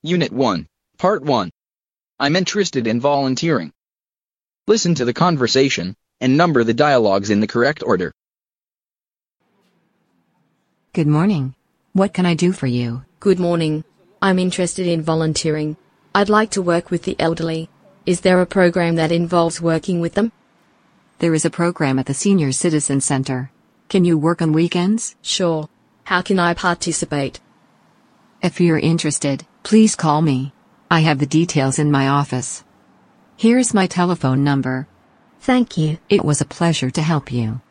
Unit 1, Part 1. I'm interested in volunteering. Listen to the conversation, and number the dialogues in the correct order. Good morning. What can I do for you? Good morning. I'm interested in volunteering. I'd like to work with the elderly. Is there a program that involves working with them? There is a program at the Senior Citizen Center. Can you work on weekends? Sure. How can I participate? If you're interested, please call me. I have the details in my office. Here's my telephone number. Thank you. It was a pleasure to help you.